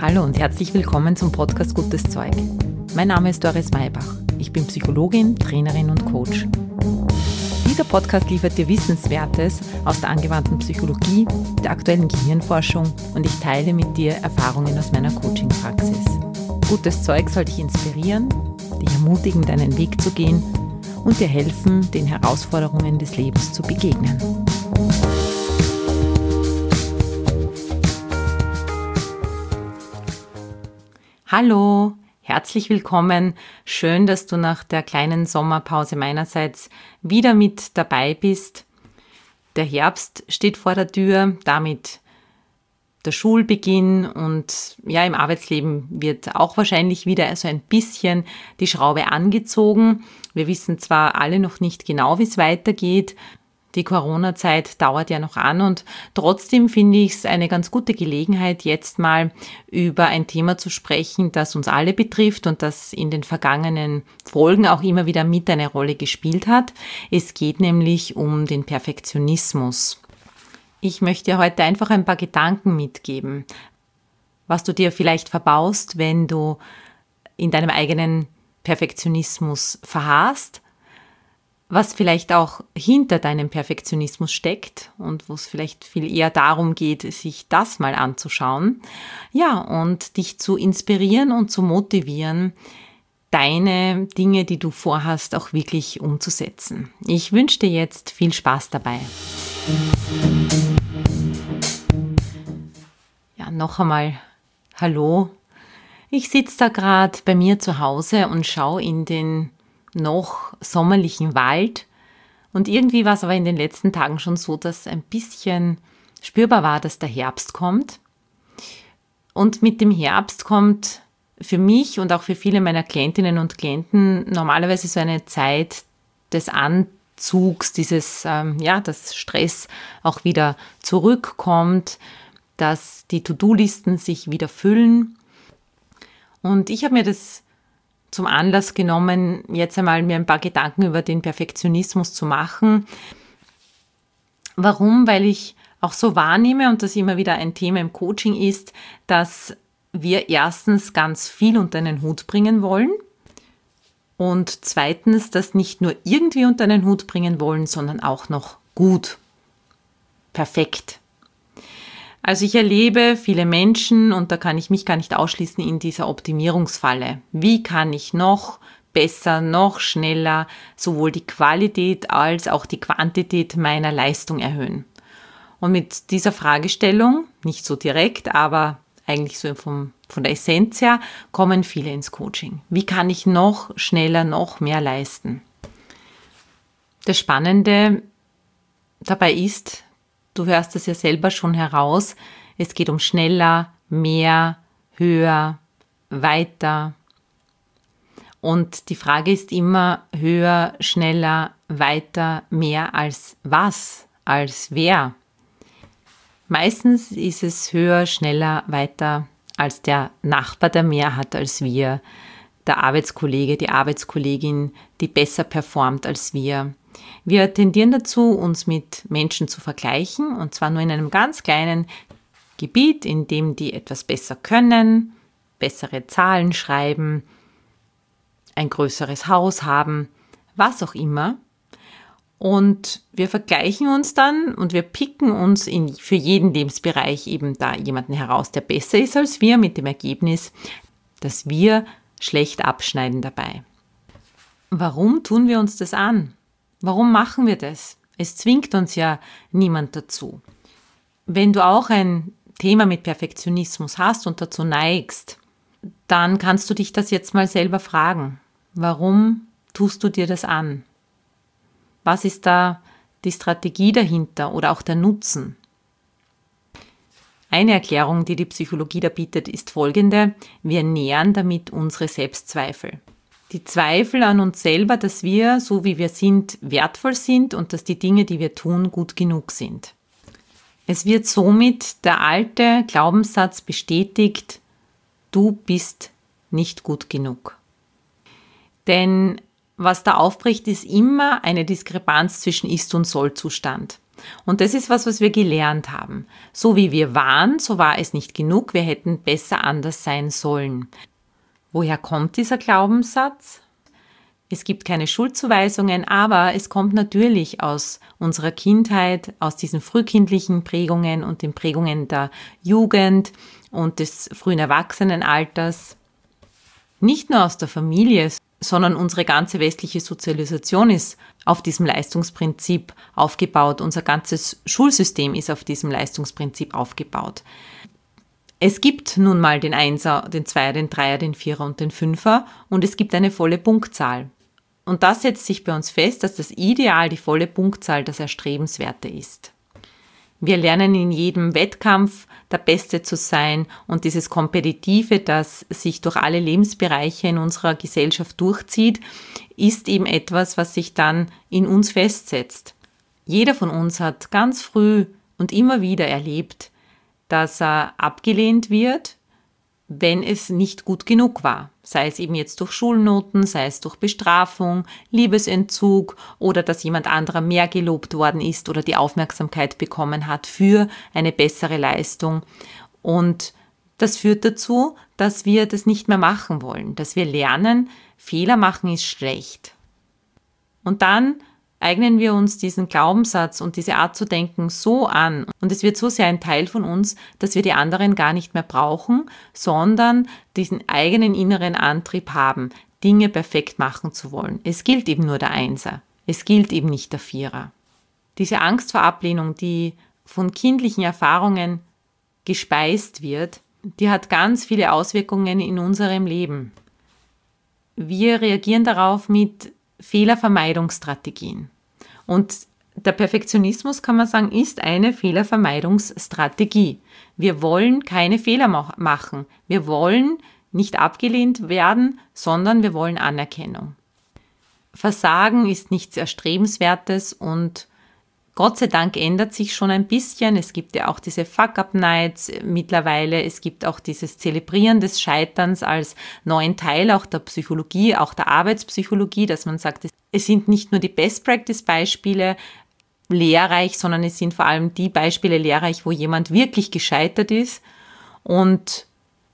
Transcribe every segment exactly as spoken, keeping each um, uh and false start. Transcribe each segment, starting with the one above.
Hallo und herzlich willkommen zum Podcast Gutes Zeug. Mein Name ist Doris Maybach. Ich bin Psychologin, Trainerin und Coach. Dieser Podcast liefert dir Wissenswertes aus der angewandten Psychologie, der aktuellen Gehirnforschung und ich teile mit dir Erfahrungen aus meiner Coaching-Praxis. Gutes Zeug soll dich inspirieren, dich ermutigen, deinen Weg zu gehen und dir helfen, den Herausforderungen des Lebens zu begegnen. Hallo, herzlich willkommen. Schön, dass du nach der kleinen Sommerpause meinerseits wieder mit dabei bist. Der Herbst steht vor der Tür, damit der Schulbeginn und ja, im Arbeitsleben wird auch wahrscheinlich wieder so ein bisschen die Schraube angezogen. Wir wissen zwar alle noch nicht genau, wie es weitergeht. Die Corona-Zeit dauert ja noch an und trotzdem finde ich es eine ganz gute Gelegenheit, jetzt mal über ein Thema zu sprechen, das uns alle betrifft und das in den vergangenen Folgen auch immer wieder mit eine Rolle gespielt hat. Es geht nämlich um den Perfektionismus. Ich möchte dir heute einfach ein paar Gedanken mitgeben, was du dir vielleicht verbaust, wenn du in deinem eigenen Perfektionismus verharrst, was vielleicht auch hinter deinem Perfektionismus steckt und wo es vielleicht viel eher darum geht, sich das mal anzuschauen. Ja, und dich zu inspirieren und zu motivieren, deine Dinge, die du vorhast, auch wirklich umzusetzen. Ich wünsche dir jetzt viel Spaß dabei. Ja, noch einmal hallo. Ich sitze da gerade bei mir zu Hause und schaue in den noch sommerlichen Wald und irgendwie war es aber in den letzten Tagen schon so, dass ein bisschen spürbar war, dass der Herbst kommt und mit dem Herbst kommt für mich und auch für viele meiner Klientinnen und Klienten normalerweise so eine Zeit des Anzugs, dieses, ähm, ja, dass Stress auch wieder zurückkommt, dass die To-Do-Listen sich wieder füllen und ich habe mir das zum Anlass genommen, jetzt einmal mir ein paar Gedanken über den Perfektionismus zu machen. Warum? Weil ich auch so wahrnehme und das immer wieder ein Thema im Coaching ist, dass wir erstens ganz viel unter einen Hut bringen wollen und zweitens das nicht nur irgendwie unter einen Hut bringen wollen, sondern auch noch gut, perfekt. Also ich erlebe viele Menschen, und da kann ich mich gar nicht ausschließen, in dieser Optimierungsfalle. Wie kann ich noch besser, noch schneller sowohl die Qualität als auch die Quantität meiner Leistung erhöhen? Und mit dieser Fragestellung, nicht so direkt, aber eigentlich so vom, von der Essenz her, kommen viele ins Coaching. Wie kann ich noch schneller, noch mehr leisten? Das Spannende dabei ist, du hörst es ja selber schon heraus, es geht um schneller, mehr, höher, weiter. Und die Frage ist immer höher, schneller, weiter, mehr als was, als wer. Meistens ist es höher, schneller, weiter als der Nachbar, der mehr hat als wir, der Arbeitskollege, die Arbeitskollegin, die besser performt als wir. Wir tendieren dazu, uns mit Menschen zu vergleichen, und zwar nur in einem ganz kleinen Gebiet, in dem die etwas besser können, bessere Zahlen schreiben, ein größeres Haus haben, was auch immer. Und wir vergleichen uns dann und wir picken uns in, für jeden Lebensbereich eben da jemanden heraus, der besser ist als wir, mit dem Ergebnis, dass wir schlecht abschneiden dabei. Warum tun wir uns das an? Warum machen wir das? Es zwingt uns ja niemand dazu. Wenn du auch ein Thema mit Perfektionismus hast und dazu neigst, dann kannst du dich das jetzt mal selber fragen. Warum tust du dir das an? Was ist da die Strategie dahinter oder auch der Nutzen? Eine Erklärung, die die Psychologie da bietet, ist folgende: Wir nähren damit unsere Selbstzweifel. Die Zweifel an uns selber, dass wir, so wie wir sind, wertvoll sind und dass die Dinge, die wir tun, gut genug sind. Es wird somit der alte Glaubenssatz bestätigt, du bist nicht gut genug. Denn was da aufbricht, ist immer eine Diskrepanz zwischen Ist- und Soll-Zustand. Und das ist was, was wir gelernt haben. So wie wir waren, so war es nicht genug, wir hätten besser anders sein sollen. Woher kommt dieser Glaubenssatz? Es gibt keine Schuldzuweisungen, aber es kommt natürlich aus unserer Kindheit, aus diesen frühkindlichen Prägungen und den Prägungen der Jugend und des frühen Erwachsenenalters. Nicht nur aus der Familie, sondern unsere ganze westliche Sozialisation ist auf diesem Leistungsprinzip aufgebaut. Unser ganzes Schulsystem ist auf diesem Leistungsprinzip aufgebaut. Es gibt nun mal den Einser, den Zweier, den Dreier, den Vierer und den Fünfer und es gibt eine volle Punktzahl. Und das setzt sich bei uns fest, dass das Ideal, die volle Punktzahl, das Erstrebenswerte ist. Wir lernen in jedem Wettkampf der Beste zu sein und dieses Kompetitive, das sich durch alle Lebensbereiche in unserer Gesellschaft durchzieht, ist eben etwas, was sich dann in uns festsetzt. Jeder von uns hat ganz früh und immer wieder erlebt, dass er abgelehnt wird, wenn es nicht gut genug war. Sei es eben jetzt durch Schulnoten, sei es durch Bestrafung, Liebesentzug oder dass jemand anderer mehr gelobt worden ist oder die Aufmerksamkeit bekommen hat für eine bessere Leistung. Und das führt dazu, dass wir das nicht mehr machen wollen, dass wir lernen, Fehler machen ist schlecht. Und dann eignen wir uns diesen Glaubenssatz und diese Art zu denken so an und es wird so sehr ein Teil von uns, dass wir die anderen gar nicht mehr brauchen, sondern diesen eigenen inneren Antrieb haben, Dinge perfekt machen zu wollen. Es gilt eben nur der Einser, es gilt eben nicht der Vierer. Diese Angst vor Ablehnung, die von kindlichen Erfahrungen gespeist wird, die hat ganz viele Auswirkungen in unserem Leben. Wir reagieren darauf mit Fehlervermeidungsstrategien. Und der Perfektionismus, kann man sagen, ist eine Fehlervermeidungsstrategie. Wir wollen keine Fehler machen. Wir wollen nicht abgelehnt werden, sondern wir wollen Anerkennung. Versagen ist nichts Erstrebenswertes und Gott sei Dank ändert sich schon ein bisschen. Es gibt ja auch diese Fuck-Up-Nights mittlerweile. Es gibt auch dieses Zelebrieren des Scheiterns als neuen Teil auch der Psychologie, auch der Arbeitspsychologie, dass man sagt, es sind nicht nur die Best-Practice-Beispiele lehrreich, sondern es sind vor allem die Beispiele lehrreich, wo jemand wirklich gescheitert ist. Und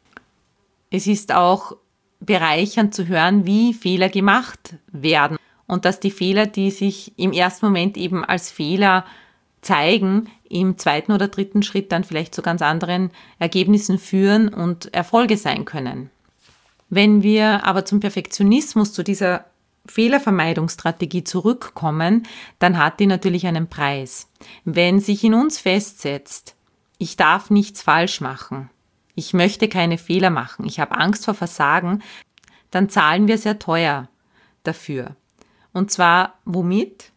es ist auch bereichernd zu hören, wie Fehler gemacht werden. Und dass die Fehler, die sich im ersten Moment eben als Fehler zeigen, im zweiten oder dritten Schritt dann vielleicht zu ganz anderen Ergebnissen führen und Erfolge sein können. Wenn wir aber zum Perfektionismus, zu dieser Fehlervermeidungsstrategie zurückkommen, dann hat die natürlich einen Preis. Wenn sich in uns festsetzt, ich darf nichts falsch machen, ich möchte keine Fehler machen, ich habe Angst vor Versagen, dann zahlen wir sehr teuer dafür. Und zwar womit?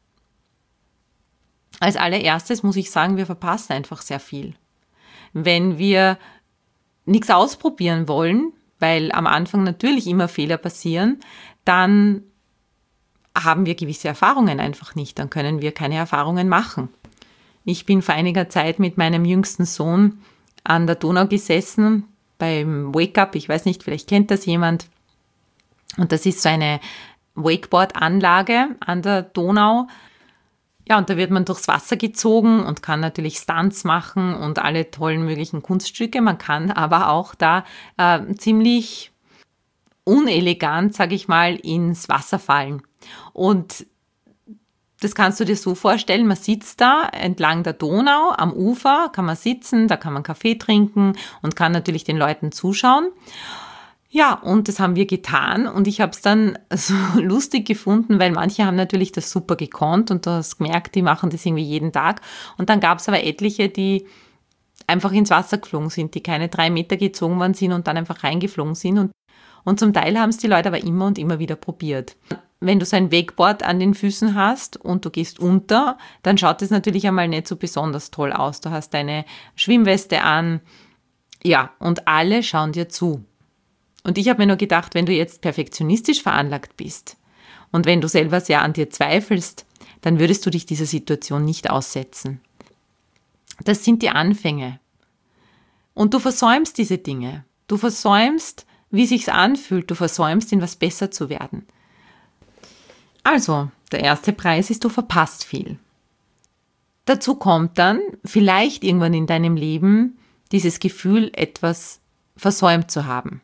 Als allererstes muss ich sagen, wir verpassen einfach sehr viel. Wenn wir nichts ausprobieren wollen, weil am Anfang natürlich immer Fehler passieren, dann haben wir gewisse Erfahrungen einfach nicht, dann können wir keine Erfahrungen machen. Ich bin vor einiger Zeit mit meinem jüngsten Sohn an der Donau gesessen, beim Wake-up, ich weiß nicht, vielleicht kennt das jemand. Und das ist so eine Wakeboard-Anlage an der Donau. Ja, und da wird man durchs Wasser gezogen und kann natürlich Stunts machen und alle tollen möglichen Kunststücke. Man kann aber auch da äh, ziemlich unelegant, sage ich mal, ins Wasser fallen. Und das kannst du dir so vorstellen, man sitzt da entlang der Donau am Ufer, kann man sitzen, da kann man Kaffee trinken und kann natürlich den Leuten zuschauen. Ja, und das haben wir getan und ich habe es dann so lustig gefunden, weil manche haben natürlich das super gekonnt und du hast gemerkt, die machen das irgendwie jeden Tag. Und dann gab es aber etliche, die einfach ins Wasser geflogen sind, die keine drei Meter gezogen worden sind und dann einfach reingeflogen sind. Und, und zum Teil haben es die Leute aber immer und immer wieder probiert. Wenn du so ein Wakeboard an den Füßen hast und du gehst unter, dann schaut es natürlich einmal nicht so besonders toll aus. Du hast deine Schwimmweste an, ja, und alle schauen dir zu. Und ich habe mir nur gedacht, wenn du jetzt perfektionistisch veranlagt bist und wenn du selber sehr an dir zweifelst, dann würdest du dich dieser Situation nicht aussetzen. Das sind die Anfänge. Und du versäumst diese Dinge. Du versäumst, wie sich's anfühlt. Du versäumst, in was besser zu werden. Also, der erste Preis ist, du verpasst viel. Dazu kommt dann vielleicht irgendwann in deinem Leben dieses Gefühl, etwas versäumt zu haben.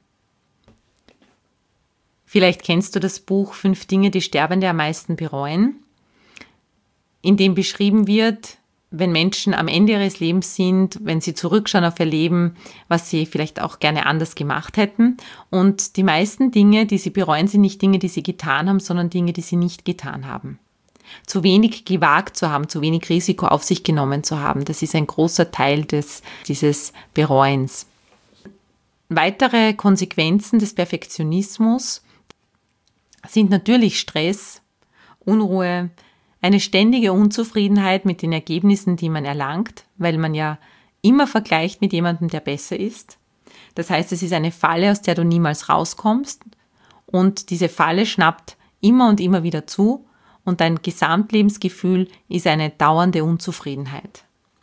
Vielleicht kennst du das Buch Fünf Dinge, die Sterbende am meisten bereuen, in dem beschrieben wird, wenn Menschen am Ende ihres Lebens sind, wenn sie zurückschauen auf ihr Leben, was sie vielleicht auch gerne anders gemacht hätten. Und die meisten Dinge, die sie bereuen, sind nicht Dinge, die sie getan haben, sondern Dinge, die sie nicht getan haben. Zu wenig gewagt zu haben, zu wenig Risiko auf sich genommen zu haben, das ist ein großer Teil des, dieses Bereuens. Weitere Konsequenzen des Perfektionismus sind natürlich Stress, Unruhe, eine ständige Unzufriedenheit mit den Ergebnissen, die man erlangt, weil man ja immer vergleicht mit jemandem, der besser ist. Das heißt, es ist eine Falle, aus der du niemals rauskommst, und diese Falle schnappt immer und immer wieder zu und dein Gesamtlebensgefühl ist eine dauernde Unzufriedenheit.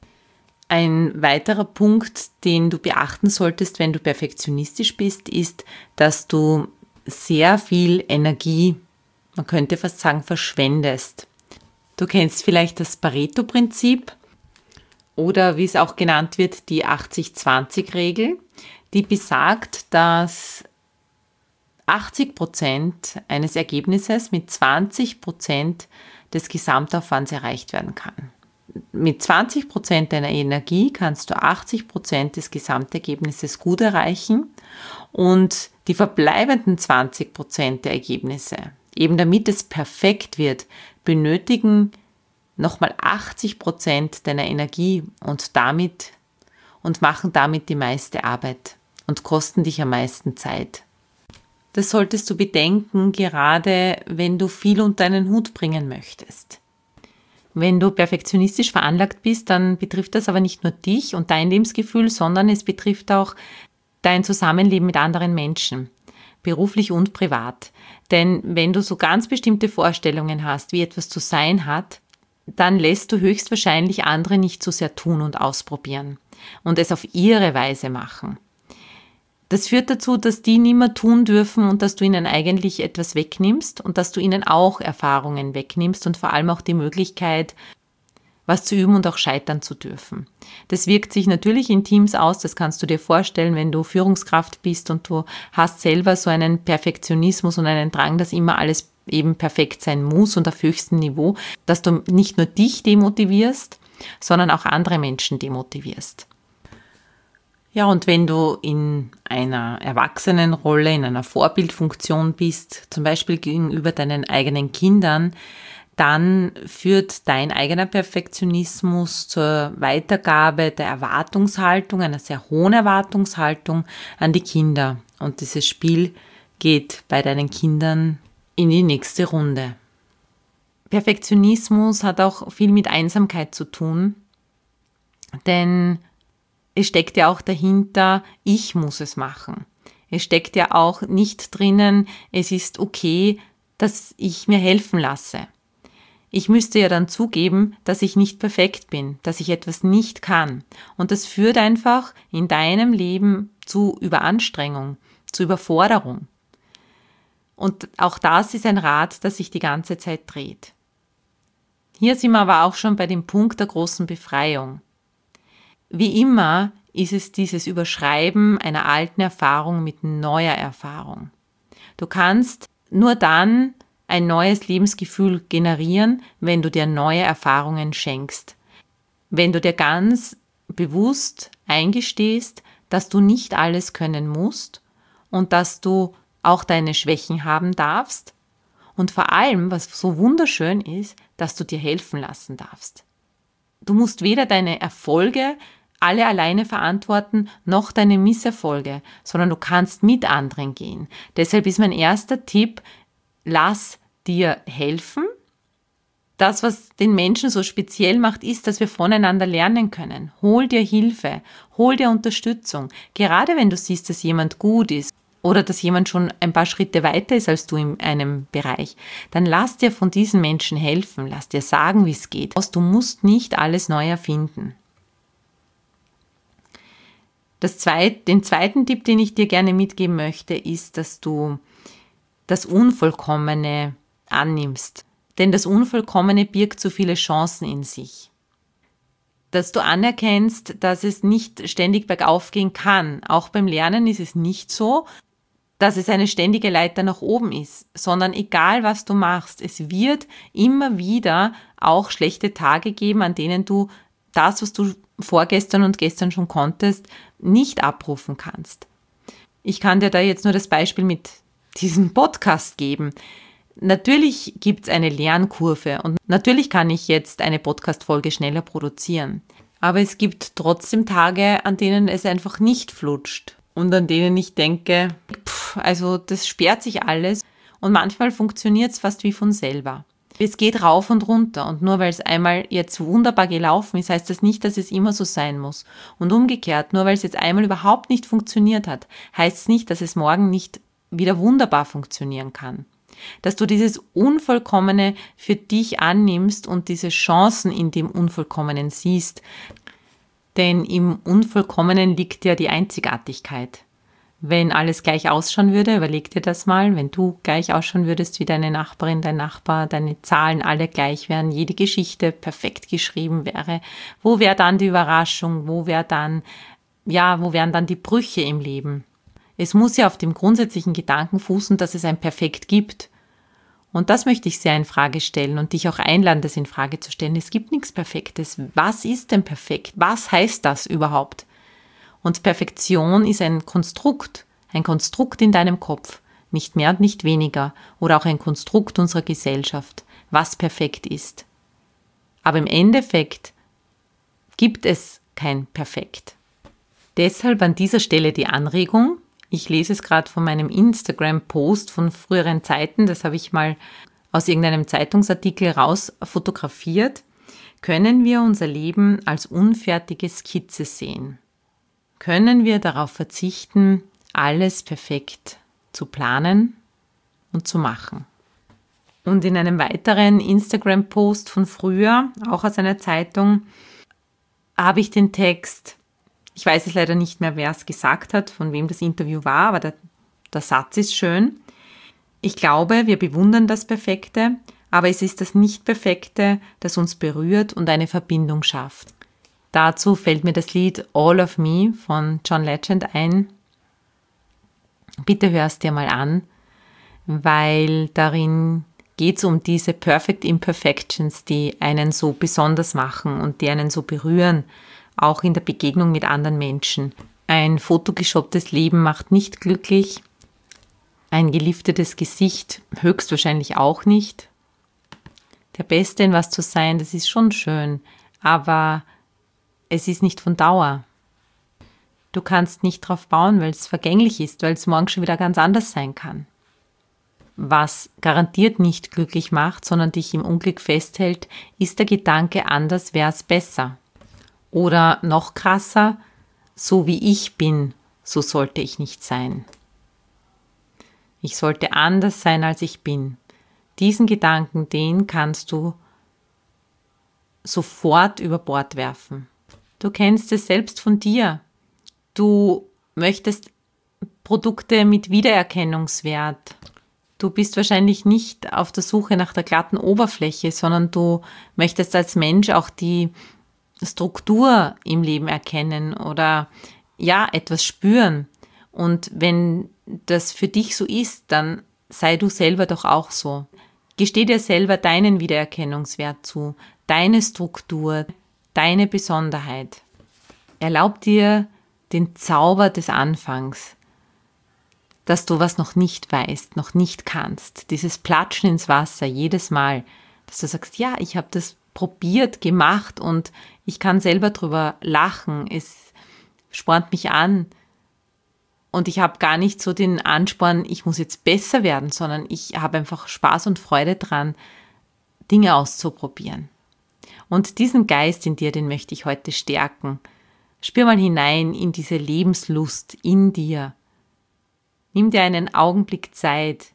Ein weiterer Punkt, den du beachten solltest, wenn du perfektionistisch bist, ist, dass du sehr viel Energie, man könnte fast sagen, verschwendest. Du kennst vielleicht das Pareto-Prinzip oder wie es auch genannt wird, die achtzig zwanzig Regel, die besagt, dass achtzig Prozent eines Ergebnisses mit zwanzig Prozent des Gesamtaufwands erreicht werden kann. Mit zwanzig Prozent deiner Energie kannst du achtzig Prozent des Gesamtergebnisses gut erreichen und die verbleibenden zwanzig Prozent der Ergebnisse, eben damit es perfekt wird, benötigen nochmal achtzig Prozent deiner Energie und damit und machen damit die meiste Arbeit und kosten dich am meisten Zeit. Das solltest du bedenken, gerade wenn du viel unter einen Hut bringen möchtest. Wenn du perfektionistisch veranlagt bist, dann betrifft das aber nicht nur dich und dein Lebensgefühl, sondern es betrifft auch dein Zusammenleben mit anderen Menschen, beruflich und privat. Denn wenn du so ganz bestimmte Vorstellungen hast, wie etwas zu sein hat, dann lässt du höchstwahrscheinlich andere nicht so sehr tun und ausprobieren und es auf ihre Weise machen. Das führt dazu, dass die nimmer tun dürfen und dass du ihnen eigentlich etwas wegnimmst und dass du ihnen auch Erfahrungen wegnimmst und vor allem auch die Möglichkeit, was zu üben und auch scheitern zu dürfen. Das wirkt sich natürlich in Teams aus, das kannst du dir vorstellen, wenn du Führungskraft bist und du hast selber so einen Perfektionismus und einen Drang, dass immer alles eben perfekt sein muss und auf höchstem Niveau, dass du nicht nur dich demotivierst, sondern auch andere Menschen demotivierst. Ja, und wenn du in einer Erwachsenenrolle, in einer Vorbildfunktion bist, zum Beispiel gegenüber deinen eigenen Kindern, dann führt dein eigener Perfektionismus zur Weitergabe der Erwartungshaltung, einer sehr hohen Erwartungshaltung an die Kinder. Und dieses Spiel geht bei deinen Kindern in die nächste Runde. Perfektionismus hat auch viel mit Einsamkeit zu tun, denn es steckt ja auch dahinter, ich muss es machen. Es steckt ja auch nicht drinnen, es ist okay, dass ich mir helfen lasse. Ich müsste ja dann zugeben, dass ich nicht perfekt bin, dass ich etwas nicht kann. Und das führt einfach in deinem Leben zu Überanstrengung, zu Überforderung. Und auch das ist ein Rad, das sich die ganze Zeit dreht. Hier sind wir aber auch schon bei dem Punkt der großen Befreiung. Wie immer ist es dieses Überschreiben einer alten Erfahrung mit neuer Erfahrung. Du kannst nur dann ein neues Lebensgefühl generieren, wenn du dir neue Erfahrungen schenkst. Wenn du dir ganz bewusst eingestehst, dass du nicht alles können musst und dass du auch deine Schwächen haben darfst und vor allem, was so wunderschön ist, dass du dir helfen lassen darfst. Du musst weder deine Erfolge alle alleine verantworten, noch deine Misserfolge, sondern du kannst mit anderen gehen. Deshalb ist mein erster Tipp, lass dir helfen. Das, was den Menschen so speziell macht, ist, dass wir voneinander lernen können. Hol dir Hilfe, hol dir Unterstützung. Gerade wenn du siehst, dass jemand gut ist oder dass jemand schon ein paar Schritte weiter ist als du in einem Bereich, dann lass dir von diesen Menschen helfen, lass dir sagen, wie es geht. Du musst nicht alles neu erfinden. Das zweit, den zweiten Tipp, den ich dir gerne mitgeben möchte, ist, dass du das Unvollkommene annimmst. Denn das Unvollkommene birgt so viele Chancen in sich. dass du anerkennst, dass es nicht ständig bergauf gehen kann. Auch beim Lernen ist es nicht so, dass es eine ständige Leiter nach oben ist, sondern egal was du machst, es wird immer wieder auch schlechte Tage geben, an denen du das, was du vorgestern und gestern schon konntest, nicht abrufen kannst. Ich kann dir da jetzt nur das Beispiel mit diesem Podcast geben. Natürlich gibt es eine Lernkurve und natürlich kann ich jetzt eine Podcast-Folge schneller produzieren. Aber es gibt trotzdem Tage, an denen es einfach nicht flutscht und an denen ich denke, pff, also das sperrt sich alles und manchmal funktioniert es fast wie von selber. Es geht rauf und runter und nur weil es einmal jetzt wunderbar gelaufen ist, heißt das nicht, dass es immer so sein muss. Und umgekehrt, nur weil es jetzt einmal überhaupt nicht funktioniert hat, heißt es nicht, dass es morgen nicht wieder wunderbar funktionieren kann. Dass du dieses Unvollkommene für dich annimmst und diese Chancen in dem Unvollkommenen siehst. Denn im Unvollkommenen liegt ja die Einzigartigkeit. Wenn alles gleich ausschauen würde, überleg dir das mal, wenn du gleich ausschauen würdest wie deine Nachbarin, dein Nachbar, deine Zahlen alle gleich wären, jede Geschichte perfekt geschrieben wäre, wo wäre dann die Überraschung, wo wäre dann, ja, wo wären dann die Brüche im Leben? Es muss ja auf dem grundsätzlichen Gedanken fußen, dass es ein Perfekt gibt. Und das möchte ich sehr in Frage stellen und dich auch einladen, das in Frage zu stellen. Es gibt nichts Perfektes. Was ist denn perfekt? Was heißt das überhaupt? Und Perfektion ist ein Konstrukt, ein Konstrukt in deinem Kopf, nicht mehr und nicht weniger, oder auch ein Konstrukt unserer Gesellschaft, was perfekt ist. Aber im Endeffekt gibt es kein Perfekt. Deshalb an dieser Stelle die Anregung. Ich lese es gerade von meinem Instagram-Post von früheren Zeiten, das habe ich mal aus irgendeinem Zeitungsartikel raus fotografiert. Können wir unser Leben als unfertige Skizze sehen? Können wir darauf verzichten, alles perfekt zu planen und zu machen? Und in einem weiteren Instagram-Post von früher, auch aus einer Zeitung, habe ich den Text, ich weiß es leider nicht mehr, wer es gesagt hat, von wem das Interview war, aber der, der Satz ist schön. Ich glaube, wir bewundern das Perfekte, aber es ist das Nicht-Perfekte, das uns berührt und eine Verbindung schafft. Dazu fällt mir das Lied All of Me von John Legend ein. Bitte hör es dir mal an, weil darin geht es um diese Perfect Imperfections, die einen so besonders machen und die einen so berühren, auch in der Begegnung mit anderen Menschen. Ein fotogeshopptes Leben macht nicht glücklich, ein geliftetes Gesicht höchstwahrscheinlich auch nicht. Der Beste in was zu sein, das ist schon schön, aber es ist nicht von Dauer. Du kannst nicht drauf bauen, weil es vergänglich ist, weil es morgen schon wieder ganz anders sein kann. Was garantiert nicht glücklich macht, sondern dich im Unglück festhält, ist der Gedanke, anders wäre es besser. Oder noch krasser, so wie ich bin, so sollte ich nicht sein. Ich sollte anders sein, als ich bin. Diesen Gedanken, den kannst du sofort über Bord werfen. Du kennst es selbst von dir. Du möchtest Produkte mit Wiedererkennungswert. Du bist wahrscheinlich nicht auf der Suche nach der glatten Oberfläche, sondern du möchtest als Mensch auch die Struktur im Leben erkennen oder ja, etwas spüren. Und wenn das für dich so ist, dann sei du selber doch auch so. Gesteh dir selber deinen Wiedererkennungswert zu, deine Struktur, deine Besonderheit. Erlaub dir den Zauber des Anfangs, dass du was noch nicht weißt, noch nicht kannst. Dieses Platschen ins Wasser jedes Mal, dass du sagst, ja, ich habe das probiert, gemacht und ich kann selber drüber lachen. Es spornt mich an und ich habe gar nicht so den Ansporn, ich muss jetzt besser werden, sondern ich habe einfach Spaß und Freude dran, Dinge auszuprobieren. Und diesen Geist in dir, den möchte ich heute stärken. Spür mal hinein in diese Lebenslust in dir. Nimm dir einen Augenblick Zeit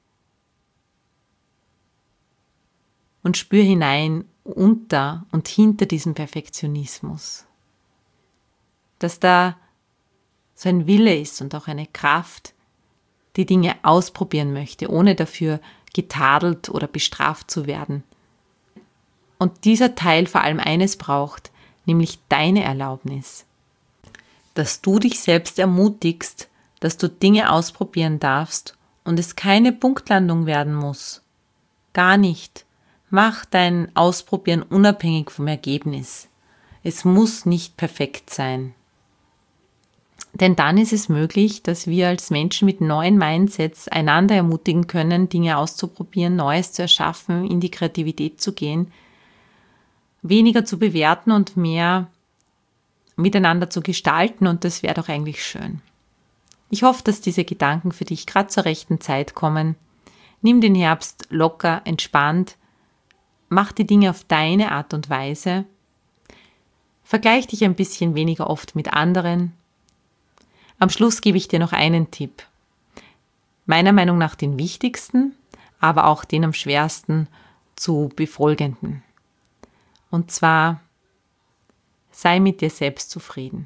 und spür hinein unter und hinter diesem Perfektionismus. Dass da so ein Wille ist und auch eine Kraft, die Dinge ausprobieren möchte, ohne dafür getadelt oder bestraft zu werden. Und dieser Teil vor allem eines braucht, nämlich deine Erlaubnis. Dass du dich selbst ermutigst, dass du Dinge ausprobieren darfst und es keine Punktlandung werden muss. Gar nicht. Mach dein Ausprobieren unabhängig vom Ergebnis. Es muss nicht perfekt sein. Denn dann ist es möglich, dass wir als Menschen mit neuen Mindsets einander ermutigen können, Dinge auszuprobieren, Neues zu erschaffen, in die Kreativität zu gehen, weniger zu bewerten und mehr miteinander zu gestalten, und das wäre doch eigentlich schön. Ich hoffe, dass diese Gedanken für dich gerade zur rechten Zeit kommen. Nimm den Herbst locker, entspannt, mach die Dinge auf deine Art und Weise, vergleich dich ein bisschen weniger oft mit anderen. Am Schluss gebe ich dir noch einen Tipp. Meiner Meinung nach den wichtigsten, aber auch den am schwersten zu befolgenden. Und zwar, sei mit dir selbst zufrieden.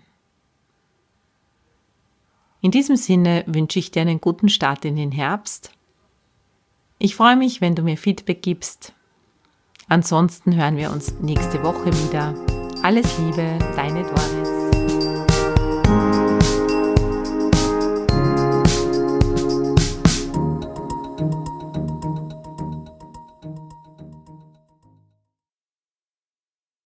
In diesem Sinne wünsche ich dir einen guten Start in den Herbst. Ich freue mich, wenn du mir Feedback gibst. Ansonsten hören wir uns nächste Woche wieder. Alles Liebe, deine Doris.